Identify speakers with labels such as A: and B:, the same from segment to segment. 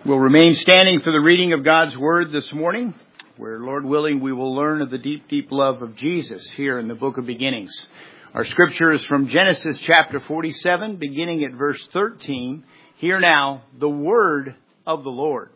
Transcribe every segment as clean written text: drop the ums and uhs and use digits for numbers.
A: We'll remain standing for the reading of God's Word this morning, where, Lord willing, we will learn of the deep, deep love of Jesus here in the book of beginnings. Our scripture is from Genesis chapter 47, beginning at verse 13. Hear now the word of the Lord.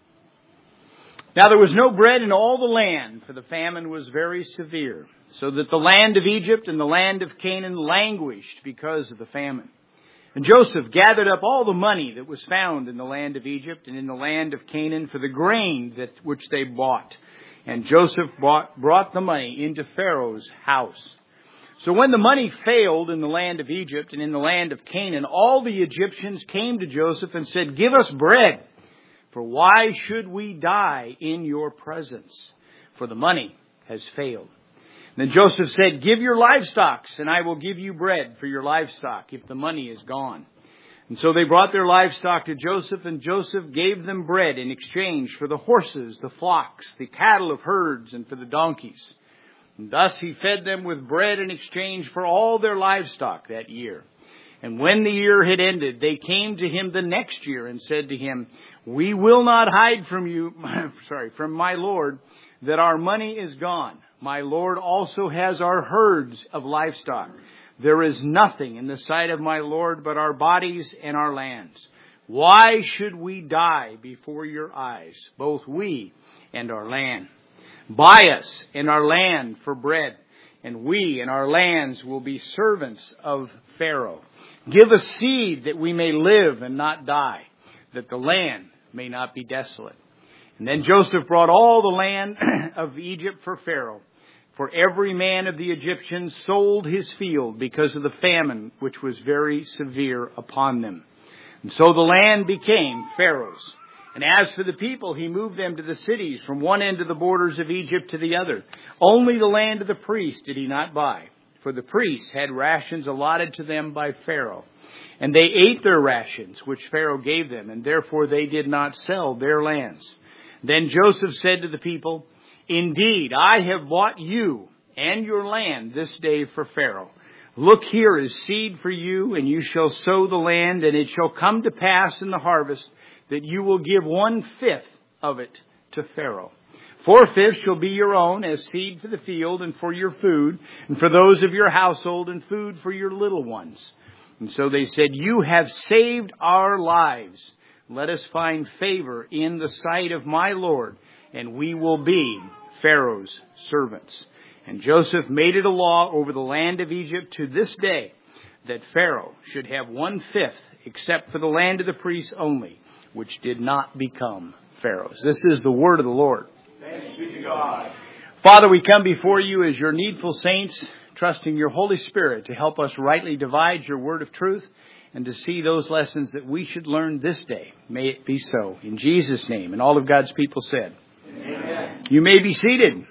A: Now there was no bread in all the land, for the famine was very severe, so that the land of Egypt and the land of Canaan languished because of the famine. And Joseph gathered up all the money that was found in the land of Egypt and in the land of Canaan for the grain which they bought. And Joseph brought the money into Pharaoh's house. So when the money failed in the land of Egypt and in the land of Canaan, all the Egyptians came to Joseph and said, "Give us bread, for why should we die in your presence? For the money has failed." Then Joseph said, "Give your livestock, and I will give you bread for your livestock if the money is gone." And so they brought their livestock to Joseph, and Joseph gave them bread in exchange for the horses, the flocks, the cattle of herds, and for the donkeys. And thus he fed them with bread in exchange for all their livestock that year. And when the year had ended, they came to him the next year and said to him, "We will not hide from you, from my Lord, that our money is gone. My Lord also has our herds of livestock. There is nothing in the sight of my Lord but our bodies and our lands. Why should we die before your eyes, both we and our land? Buy us and our land for bread, and we and our lands will be servants of Pharaoh. Give us seed that we may live and not die, that the land may not be desolate." And then Joseph brought all the land of Egypt for Pharaoh. For every man of the Egyptians sold his field because of the famine, which was very severe upon them. And so the land became Pharaoh's. And as for the people, he moved them to the cities from one end of the borders of Egypt to the other. Only the land of the priests did he not buy, for the priests had rations allotted to them by Pharaoh. And they ate their rations, which Pharaoh gave them, and therefore they did not sell their lands. Then Joseph said to the people, "Indeed, I have bought you and your land this day for Pharaoh. Look, here is seed for you, and you shall sow the land, and it shall come to pass in the harvest that you will give 1/5 of it to Pharaoh. 4/5 shall be your own as seed for the field and for your food, and for those of your household, and food for your little ones." And so they said, "You have saved our lives. Let us find favor in the sight of my Lord, and we will be Pharaoh's servants." And Joseph made it a law over the land of Egypt to this day that Pharaoh should have 1/5, except for the land of the priests only, which did not become Pharaoh's. This is the word of the Lord.
B: Thanks be to God.
A: Father, we come before you as your needful saints, trusting your Holy Spirit to help us rightly divide your word of truth and to see those lessons that we should learn this day. May it be so. In Jesus' name. And all of God's people said,
B: Amen.
A: You may be seated.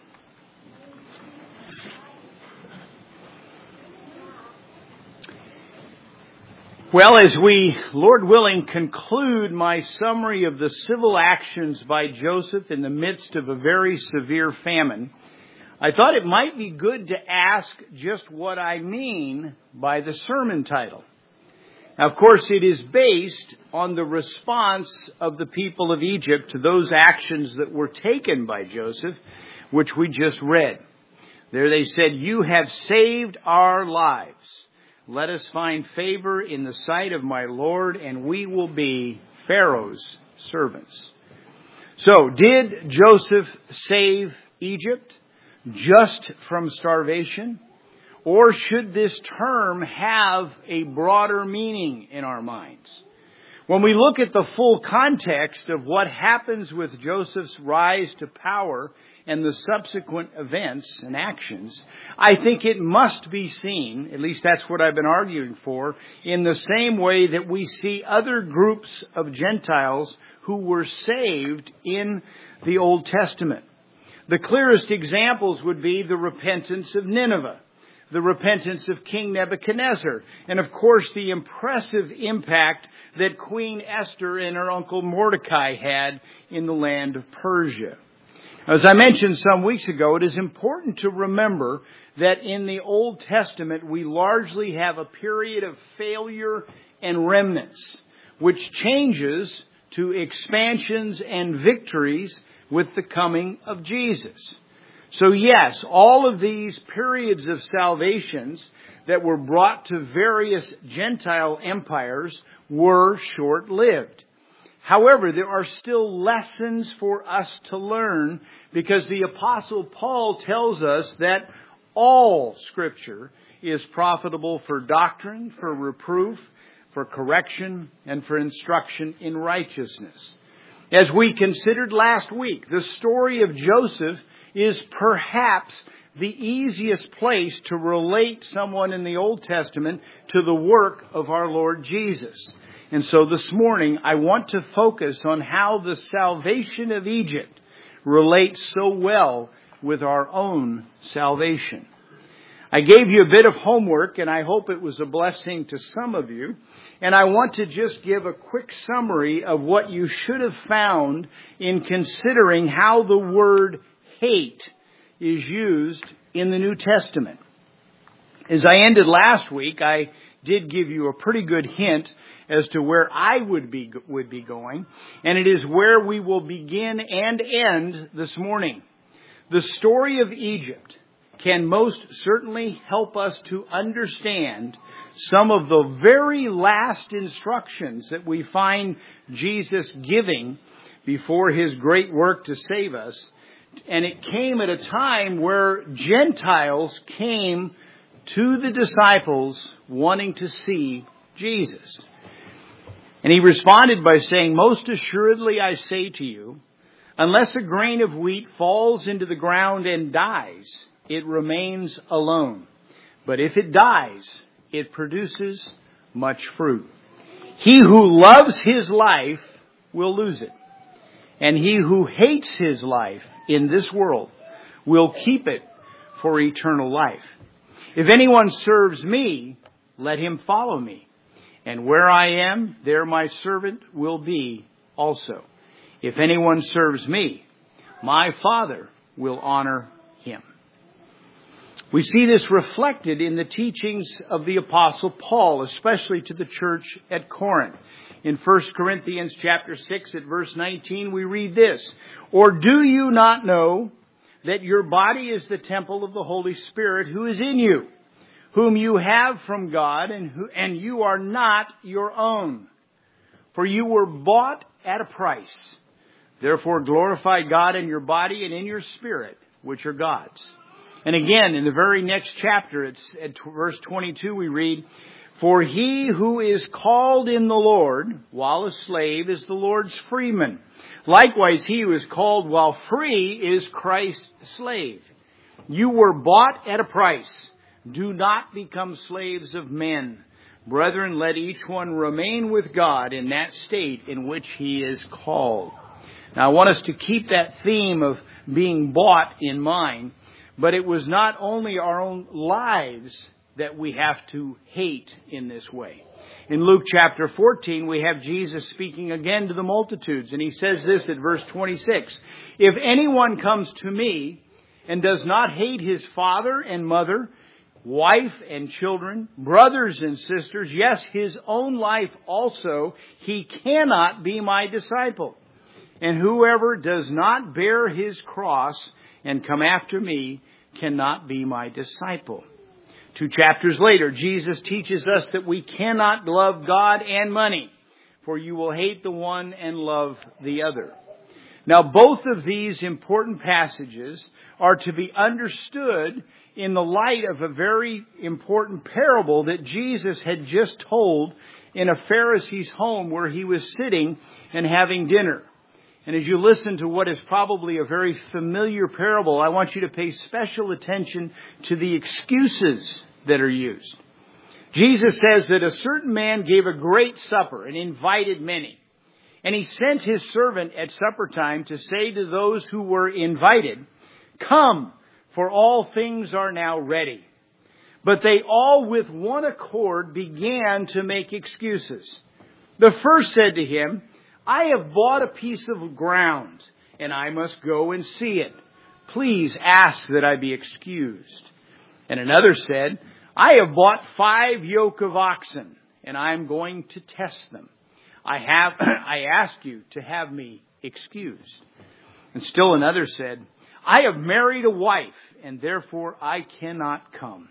A: Well, as we, Lord willing, conclude my summary of the civil actions by Joseph in the midst of a very severe famine, I thought it might be good to ask just what I mean by the sermon title. Now, of course, it is based on the response of the people of Egypt to those actions that were taken by Joseph, which we just read. There they said, "You have saved our lives. Let us find favor in the sight of my Lord, and we will be Pharaoh's servants." So, did Joseph save Egypt just from starvation? Or should this term have a broader meaning in our minds? When we look at the full context of what happens with Joseph's rise to power and the subsequent events and actions, I think it must be seen, at least that's what I've been arguing for, in the same way that we see other groups of Gentiles who were saved in the Old Testament. The clearest examples would be the repentance of Nineveh, the repentance of King Nebuchadnezzar, and of course the impressive impact that Queen Esther and her uncle Mordecai had in the land of Persia. As I mentioned some weeks ago, it is important to remember that in the Old Testament we largely have a period of failure and remnants, which changes to expansions and victories with the coming of Jesus. So yes, all of these periods of salvations that were brought to various Gentile empires were short-lived. However, there are still lessons for us to learn because the Apostle Paul tells us that all Scripture is profitable for doctrine, for reproof, for correction, and for instruction in righteousness. As we considered last week, the story of Joseph is perhaps the easiest place to relate someone in the Old Testament to the work of our Lord Jesus. And so this morning, I want to focus on how the salvation of Egypt relates so well with our own salvation. I gave you a bit of homework, and I hope it was a blessing to some of you. And I want to just give a quick summary of what you should have found in considering how the word hate is used in the New Testament. As I ended last week, I did give you a pretty good hint as to where I would be going, and it is where we will begin and end this morning. The story of Egypt can most certainly help us to understand some of the very last instructions that we find Jesus giving before His great work to save us. And it came at a time where Gentiles came to the disciples wanting to see Jesus. And He responded by saying, "Most assuredly I say to you, unless a grain of wheat falls into the ground and dies, it remains alone. But if it dies, it produces much fruit. He who loves his life will lose it. And he who hates his life in this world will keep it for eternal life. If anyone serves me, let him follow me. And where I am, there my servant will be also. If anyone serves me, my Father will honor him." We see this reflected in the teachings of the Apostle Paul, especially to the church at Corinth. In 1 Corinthians chapter 6 at verse 19, we read this, "Or do you not know that your body is the temple of the Holy Spirit who is in you, whom you have from God, and you are not your own? For you were bought at a price. Therefore glorify God in your body and in your spirit, which are God's." And again, in the very next chapter, it's at verse 22, we read, "For he who is called in the Lord while a slave is the Lord's freeman. Likewise, he who is called while free is Christ's slave. You were bought at a price. Do not become slaves of men. Brethren, let each one remain with God in that state in which he is called." Now, I want us to keep that theme of being bought in mind. But it was not only our own lives that we have to hate in this way. In Luke chapter 14, we have Jesus speaking again to the multitudes. And He says this at verse 26. "If anyone comes to me and does not hate his father and mother, wife and children, brothers and sisters, yes, his own life also, he cannot be my disciple. And whoever does not bear his cross and come after me cannot be my disciple." 2 chapters later, Jesus teaches us that we cannot love God and money, for you will hate the one and love the other. Now, both of these important passages are to be understood in the light of a very important parable that Jesus had just told in a Pharisee's home where he was sitting and having dinner. And as you listen to what is probably a very familiar parable, I want you to pay special attention to the excuses that are used. Jesus says that a certain man gave a great supper and invited many. And he sent his servant at supper time to say to those who were invited, "Come, for all things are now ready." But they all with one accord began to make excuses. The first said to him, "I have bought a piece of ground, and I must go and see it. Please ask that I be excused." And another said, "I have bought 5 yoke of oxen, and I am going to test them. I ask you to have me excused." And still another said, "I have married a wife, and therefore I cannot come."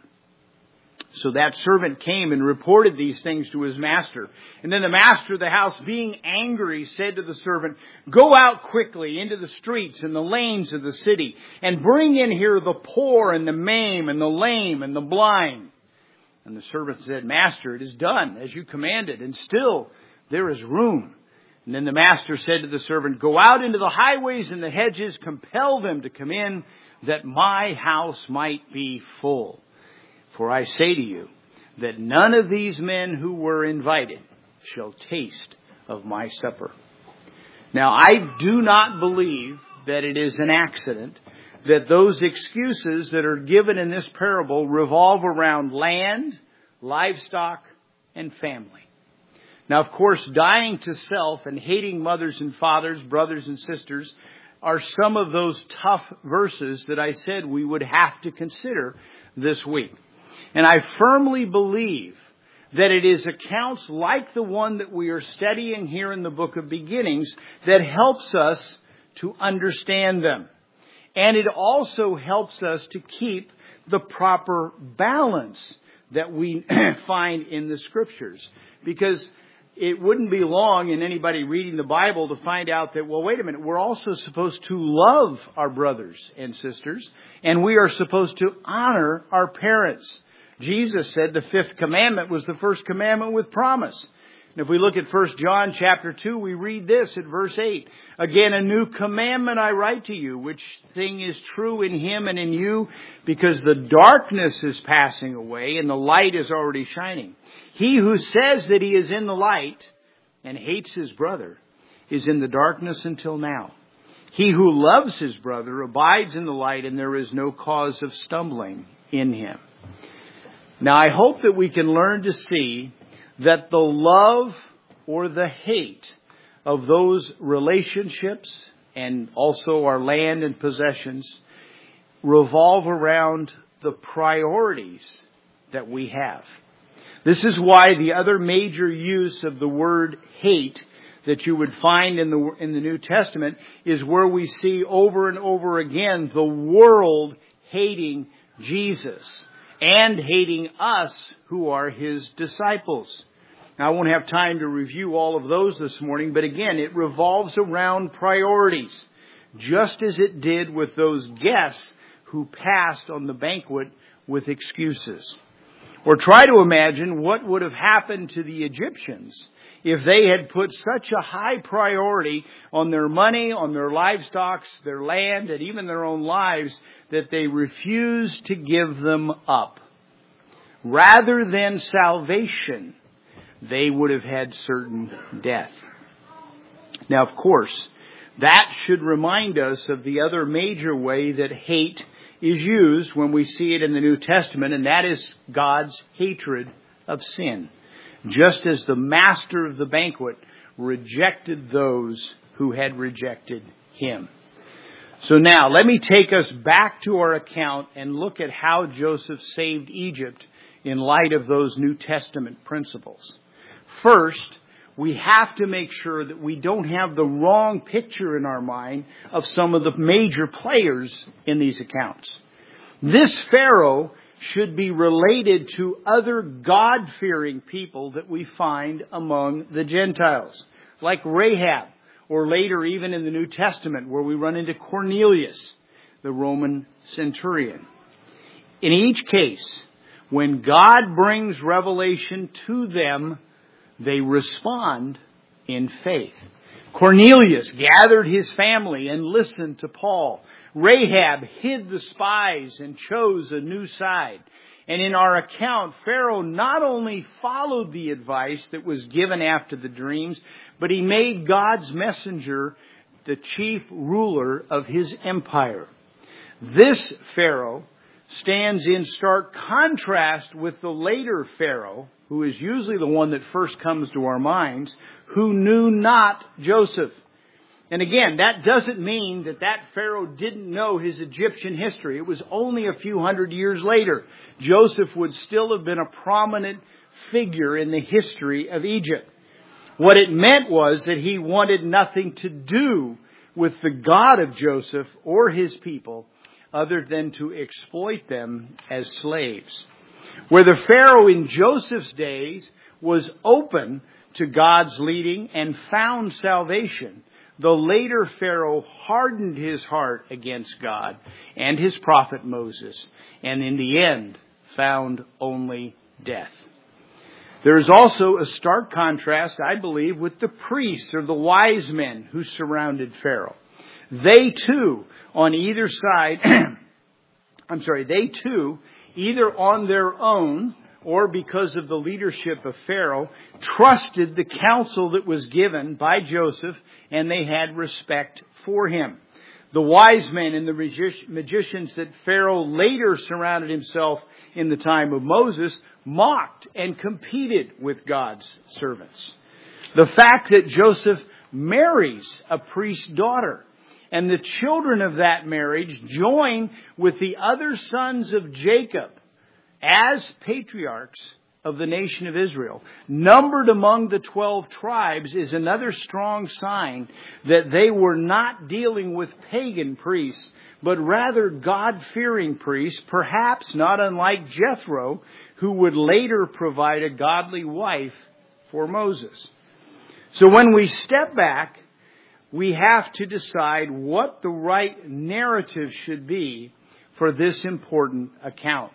A: So that servant came and reported these things to his master. And then the master of the house, being angry, said to the servant, "Go out quickly into the streets and the lanes of the city, and bring in here the poor and the maimed and the lame and the blind." And the servant said, "Master, it is done as you commanded, and still there is room." And then the master said to the servant, "Go out into the highways and the hedges, compel them to come in, that my house might be full. For I say to you that none of these men who were invited shall taste of my supper." Now, I do not believe that it is an accident that those excuses that are given in this parable revolve around land, livestock, and family. Now, of course, dying to self and hating mothers and fathers, brothers and sisters, are some of those tough verses that I said we would have to consider this week. And I firmly believe that it is accounts like the one that we are studying here in the book of Beginnings that helps us to understand them. And it also helps us to keep the proper balance that we find in the Scriptures. Because it wouldn't be long in anybody reading the Bible to find out that, well, wait a minute, we're also supposed to love our brothers and sisters, and we are supposed to honor our parents. Jesus said the fifth commandment was the first commandment with promise. And if we look at 1 John chapter 2, we read this at verse 8. "Again, a new commandment I write to you, which thing is true in him and in you, because the darkness is passing away and the light is already shining. He who says that he is in the light and hates his brother is in the darkness until now. He who loves his brother abides in the light, and there is no cause of stumbling in him." Now, I hope that we can learn to see that the love or the hate of those relationships and also our land and possessions revolve around the priorities that we have. This is why the other major use of the word hate that you would find in the New Testament is where we see over and over again the world hating Jesus and hating us who are his disciples. Now, I won't have time to review all of those this morning, but again, it revolves around priorities, just as it did with those guests who passed on the banquet with excuses. Or try to imagine what would have happened to the Egyptians if they had put such a high priority on their money, on their livestock, their land, and even their own lives that they refused to give them up. Rather than salvation, they would have had certain death. Now, of course, that should remind us of the other major way that hate is used when we see it in the New Testament, and that is God's hatred of sin. Just as the master of the banquet rejected those who had rejected him. So now, let me take us back to our account and look at how Joseph saved Egypt in light of those New Testament principles. First, we have to make sure that we don't have the wrong picture in our mind of some of the major players in these accounts. This Pharaoh should be related to other God-fearing people that we find among the Gentiles, like Rahab, or later even in the New Testament where we run into Cornelius, the Roman centurion. In each case, when God brings revelation to them, they respond in faith. Cornelius gathered his family and listened to Paul. Rahab hid the spies and chose a new side. And in our account, Pharaoh not only followed the advice that was given after the dreams, but he made God's messenger the chief ruler of his empire. This Pharaoh stands in stark contrast with the later Pharaoh, who is usually the one that first comes to our minds, who knew not Joseph. And again, that doesn't mean that Pharaoh didn't know his Egyptian history. It was only a few hundred years later. Joseph would still have been a prominent figure in the history of Egypt. What it meant was that he wanted nothing to do with the God of Joseph or his people other than to exploit them as slaves. Where the Pharaoh in Joseph's days was open to God's leading and found salvation, the later Pharaoh hardened his heart against God and his prophet Moses, and in the end found only death. There is also a stark contrast, I believe, with the priests or the wise men who surrounded Pharaoh. They too, on either side, either on their own or because of the leadership of Pharaoh, trusted the counsel that was given by Joseph, and they had respect for him. The wise men and the magicians that Pharaoh later surrounded himself in the time of Moses mocked and competed with God's servants. The fact that Joseph marries a priest's daughter and the children of that marriage join with the other sons of Jacob as patriarchs of the nation of Israel, numbered among the 12 tribes, is another strong sign that they were not dealing with pagan priests, but rather God-fearing priests, perhaps not unlike Jethro, who would later provide a godly wife for Moses. So when we step back, we have to decide what the right narrative should be for this important account.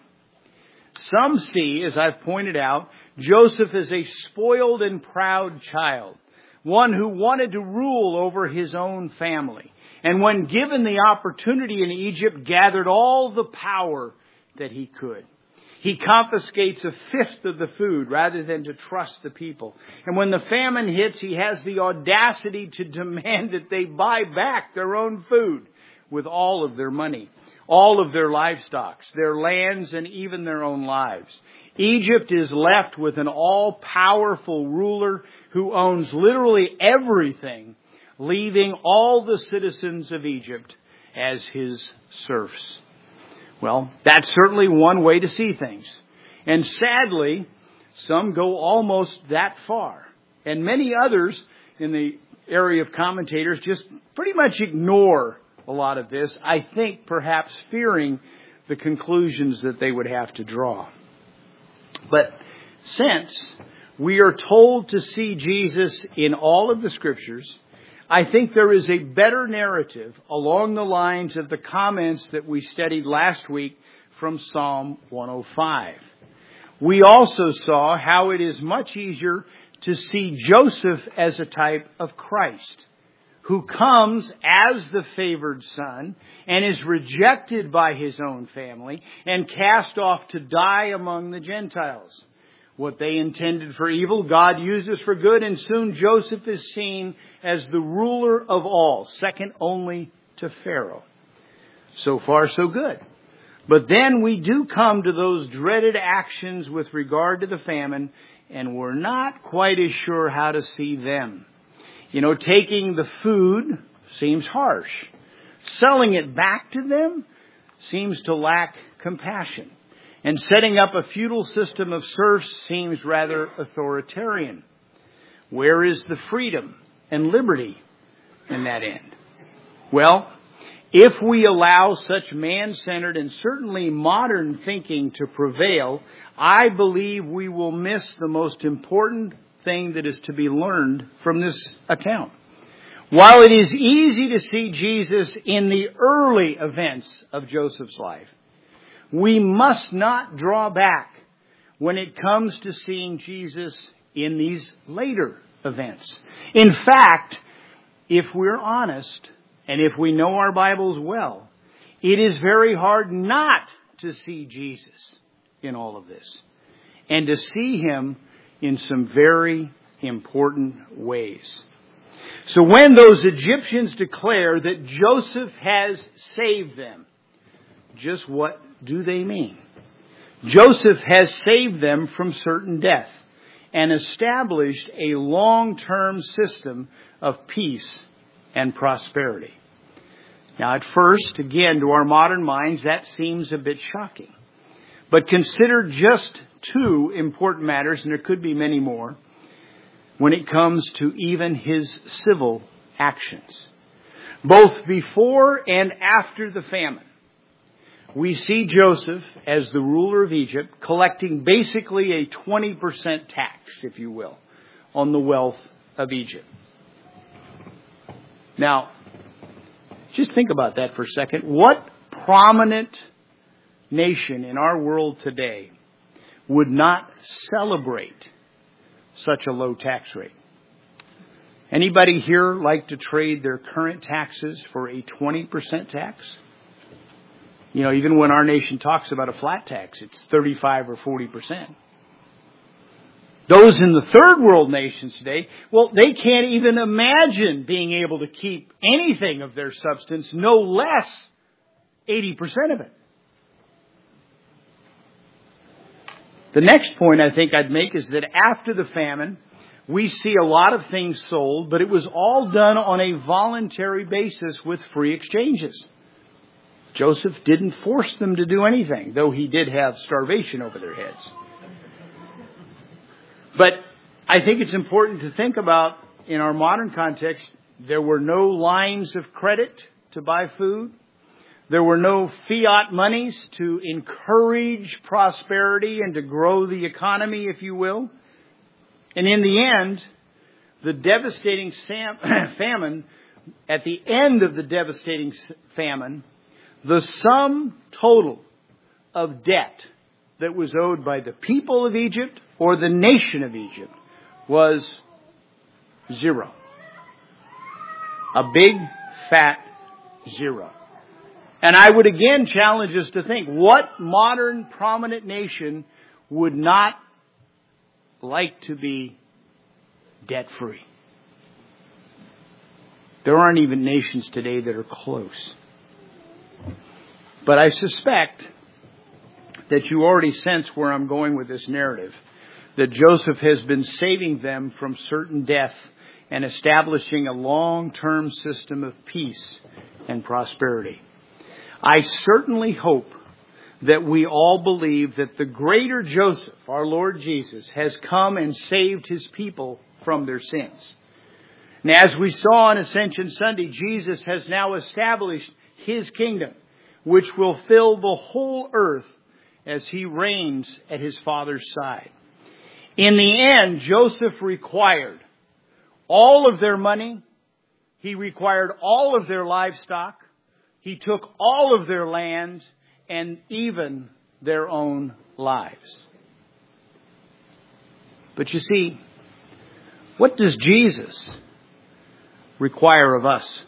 A: Some see, as I've pointed out, Joseph as a spoiled and proud child, one who wanted to rule over his own family, and when given the opportunity in Egypt, gathered all the power that he could. He confiscates a fifth of the food rather than to trust the people. And when the famine hits, he has the audacity to demand that they buy back their own food with all of their money, all of their livestock, their lands, and even their own lives. Egypt is left with an all-powerful ruler who owns literally everything, leaving all the citizens of Egypt as his serfs. Well, that's certainly one way to see things. And sadly, some go almost that far. And many others in the area of commentators just pretty much ignore a lot of this, I think perhaps fearing the conclusions that they would have to draw. But since we are told to see Jesus in all of the Scriptures, I think there is a better narrative along the lines of the comments that we studied last week from Psalm 105. We also saw how it is much easier to see Joseph as a type of Christ, who comes as the favored son and is rejected by his own family and cast off to die among the Gentiles. What they intended for evil, God uses for good, and soon Joseph is seen as the ruler of all, second only to Pharaoh. So far, so good. But then we do come to those dreaded actions with regard to the famine, and we're not quite as sure how to see them. You know, taking the food seems harsh. Selling it back to them seems to lack compassion. And setting up a feudal system of serfs seems rather authoritarian. Where is the freedom and liberty in that end? Well, if we allow such man-centered and certainly modern thinking to prevail, I believe we will miss the most important thing that is to be learned from this account. While it is easy to see Jesus in the early events of Joseph's life, we must not draw back when it comes to seeing Jesus in these later events. In fact, if we're honest, and if we know our Bibles well, it is very hard not to see Jesus in all of this, and to see him in some very important ways. So when those Egyptians declare that Joseph has saved them, just what do they mean? Joseph has saved them from certain death and established a long-term system of peace and prosperity. Now, at first, again, to our modern minds, that seems a bit shocking. But consider just two important matters, and there could be many more. when it comes to even his civil actions. Both before and after the famine, we see Joseph, as the ruler of Egypt, collecting basically a 20% tax, if you will, on the wealth of Egypt. Now, just think about that for a second. What prominent nation in our world today would not celebrate such a low tax rate? Anybody here like to trade their current taxes for a 20% tax? You know, even when our nation talks about a flat tax, it's 35 or 40%. Those in the third world nations today, well, they can't even imagine being able to keep anything of their substance, no less 80% of it. The next point I think I'd make is that after the famine, we see a lot of things sold, but it was all done on a voluntary basis with free exchanges. Joseph didn't force them to do anything, though he did have starvation over their heads. But I think it's important to think about, in our modern context, there were no lines of credit to buy food. There were no fiat monies to encourage prosperity and to grow the economy, if you will. And in the end, the devastating famine, at the end of the devastating famine, the sum total of debt that was owed by the people of Egypt or the nation of Egypt was zero. A big, fat zero. And I would again challenge us to think, what modern prominent nation would not like to be debt-free? There aren't even nations today that are close. But I suspect that you already sense where I'm going with this narrative, that Joseph has been saving them from certain death and establishing a long-term system of peace and prosperity. I certainly hope that we all believe that the greater Joseph, our Lord Jesus, has come and saved his people from their sins. And as we saw on Ascension Sunday, Jesus has now established his kingdom, which will fill the whole earth as he reigns at his Father's side. In the end, Joseph required all of their money. He required all of their livestock. He took all of their land and even their own lives. But you see, what does Jesus require of us?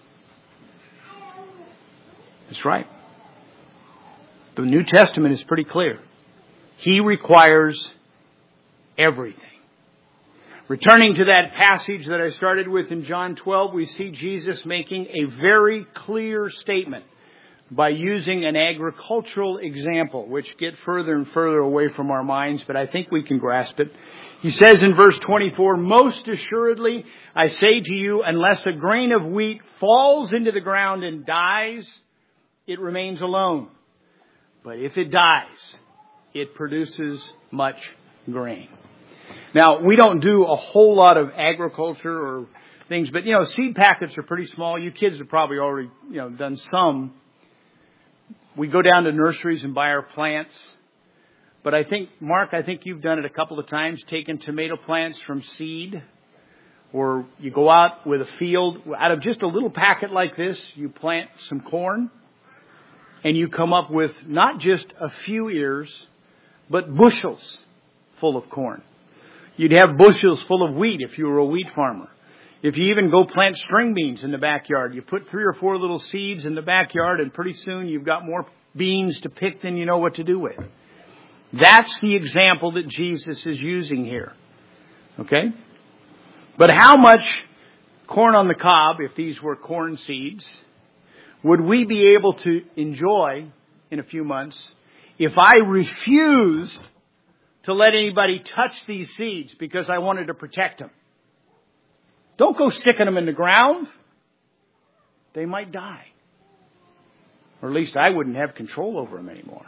A: That's right. The New Testament is pretty clear. He requires everything. Returning to that passage that I started with in John 12, we see Jesus making a very clear statement by using an agricultural example, which get further and further away from our minds, but I think we can grasp it. He says in verse 24, "Most assuredly, I say to you, unless a grain of wheat falls into the ground and dies, it remains alone. But if it dies, it produces much grain." Now, we don't do a whole lot of agriculture or things, but, seed packets are pretty small. You kids have probably already, done some. We go down to nurseries and buy our plants. But I think, Mark, you've done it a couple of times, taken tomato plants from seed. Or you go out with a field, out of just a little packet like this, you plant some corn. And you come up with not just a few ears, but bushels full of corn. You'd have bushels full of wheat if you were a wheat farmer. If you even go plant string beans in the backyard, you put 3 or 4 little seeds in the backyard and pretty soon you've got more beans to pick than you know what to do with. That's the example that Jesus is using here. Okay? But how much corn on the cob, if these were corn seeds, would we be able to enjoy in a few months if I refused to let anybody touch these seeds because I wanted to protect them? Don't go sticking them in the ground. They might die. Or at least I wouldn't have control over them anymore.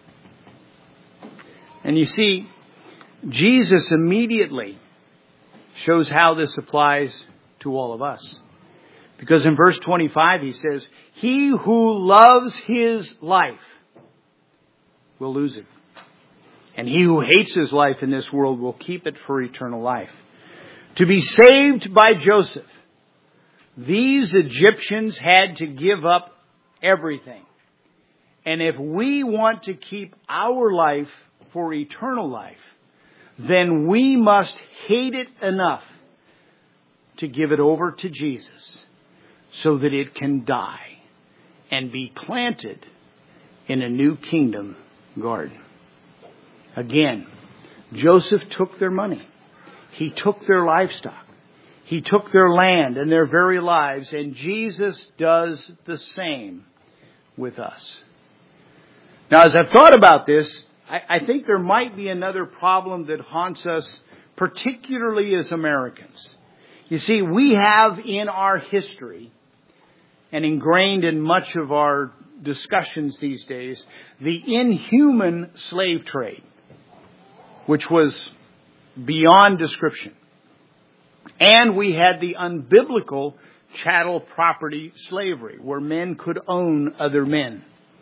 A: And you see, Jesus immediately shows how this applies to all of us. Because in verse 25 he says, he who loves his life will lose it. And he who hates his life in this world will keep it for eternal life. To be saved by Joseph, these Egyptians had to give up everything. And if we want to keep our life for eternal life, then we must hate it enough to give it over to Jesus so that it can die and be planted in a new kingdom garden. Again, Joseph took their money. He took their livestock. He took their land and their very lives. And Jesus does the same with us. Now, as I've thought about this, I think there might be another problem that haunts us, particularly as Americans. You see, we have in our history, and ingrained in much of our discussions these days, the inhuman slave trade, which was beyond description. And we had the unbiblical chattel property slavery, where men could own other men.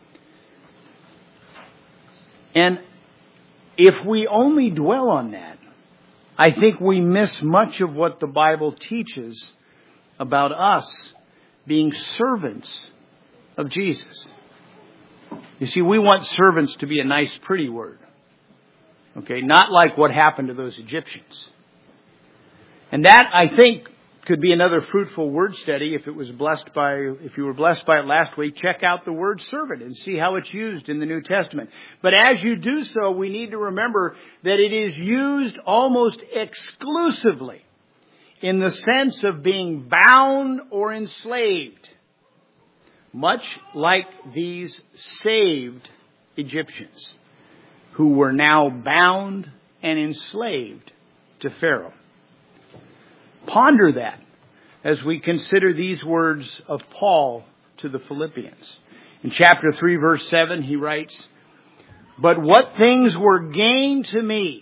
A: And if we only dwell on that, I think we miss much of what the Bible teaches about us being servants of Jesus. You see, we want servants to be a nice, pretty word. Okay, not like what happened to those Egyptians. And that, I think, could be another fruitful word study. If you were blessed by it last week, check out the word servant and see how it's used in the New Testament. But as you do so, we need to remember that it is used almost exclusively in the sense of being bound or enslaved, much like these saved Egyptians who were now bound and enslaved to Pharaoh. Ponder that as we consider these words of Paul to the Philippians. In chapter 3, verse 7, he writes, "But what things were gain to me,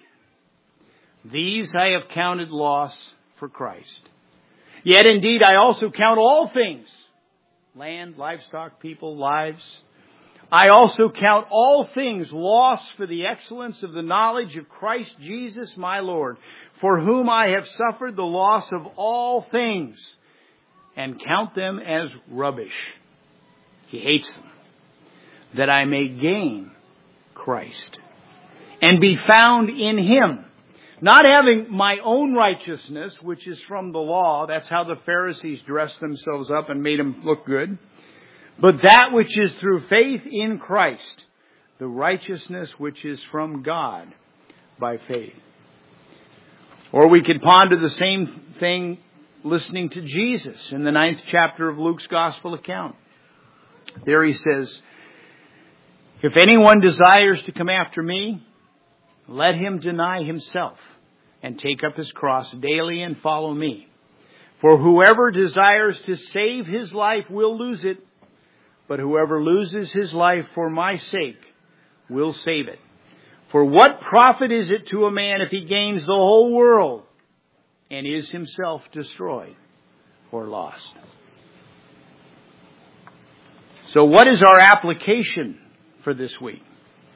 A: these I have counted loss for Christ. Yet indeed I also count all things, land, livestock, people, lives. I also count all things loss for the excellence of the knowledge of Christ Jesus my Lord, for whom I have suffered the loss of all things, and count them as rubbish." He hates them. "That I may gain Christ, and be found in Him, not having my own righteousness, which is from the law." That's how the Pharisees dressed themselves up and made them look good. "But that which is through faith in Christ, the righteousness which is from God by faith." Or we could ponder the same thing listening to Jesus in the 9th chapter of Luke's Gospel account. There he says, "If anyone desires to come after me, let him deny himself and take up his cross daily and follow me. For whoever desires to save his life will lose it, but whoever loses his life for my sake will save it. For what profit is it to a man if he gains the whole world and is himself destroyed or lost?" So what is our application for this week?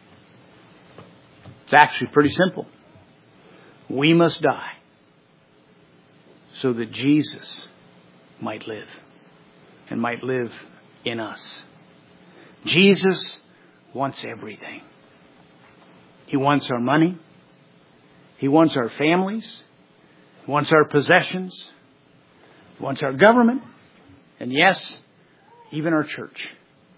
A: It's actually pretty simple. We must die so that Jesus might live and might live in us. Jesus wants everything. He wants our money. He wants our families. He wants our possessions. He wants our government. And yes, even our church.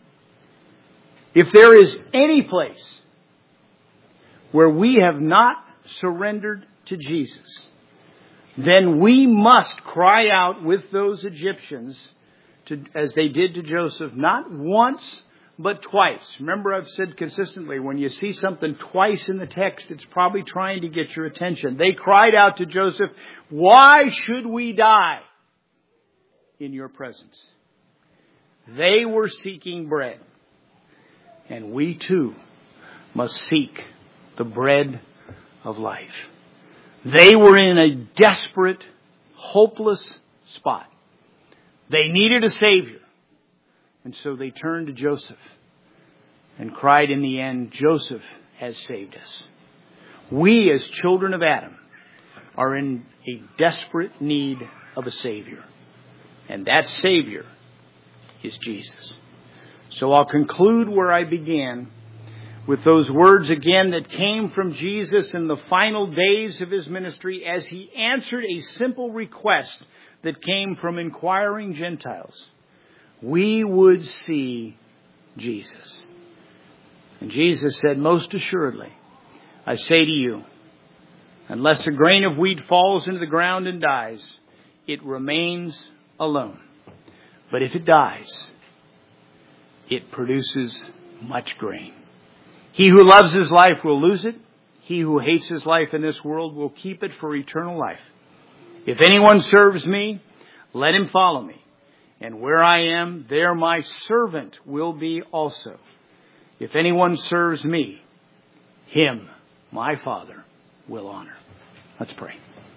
A: If there is any place where we have not surrendered to Jesus, then we must cry out with those Egyptians, as they did to Joseph, not once, but twice. Remember, I've said consistently, when you see something twice in the text, it's probably trying to get your attention. They cried out to Joseph, "Why should we die in your presence?" They were seeking bread. And we too must seek the bread of life. They were in a desperate, hopeless spot. They needed a Savior. And so they turned to Joseph and cried in the end, Joseph has saved us. We as children of Adam are in a desperate need of a Savior. And that Savior is Jesus. So I'll conclude where I began with those words again that came from Jesus in the final days of His ministry as He answered a simple request that came from inquiring Gentiles. We would see Jesus. And Jesus said, most assuredly, I say to you, unless a grain of wheat falls into the ground and dies, it remains alone. But if it dies, it produces much grain. He who loves his life will lose it. He who hates his life in this world will keep it for eternal life. If anyone serves me, let him follow me. And where I am, there my servant will be also. If anyone serves me, him my Father will honor. Let's pray.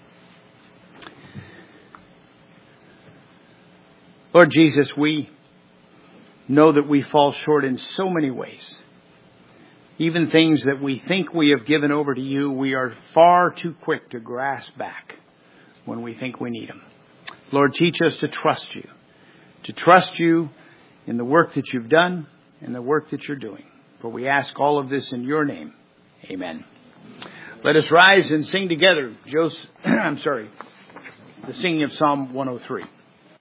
A: Lord Jesus, we know that we fall short in so many ways. Even things that we think we have given over to you, we are far too quick to grasp back when we think we need them. Lord, teach us to trust you in the work that you've done and the work that you're doing. For we ask all of this in your name. Amen. Let us rise and sing together. The singing of Psalm 103.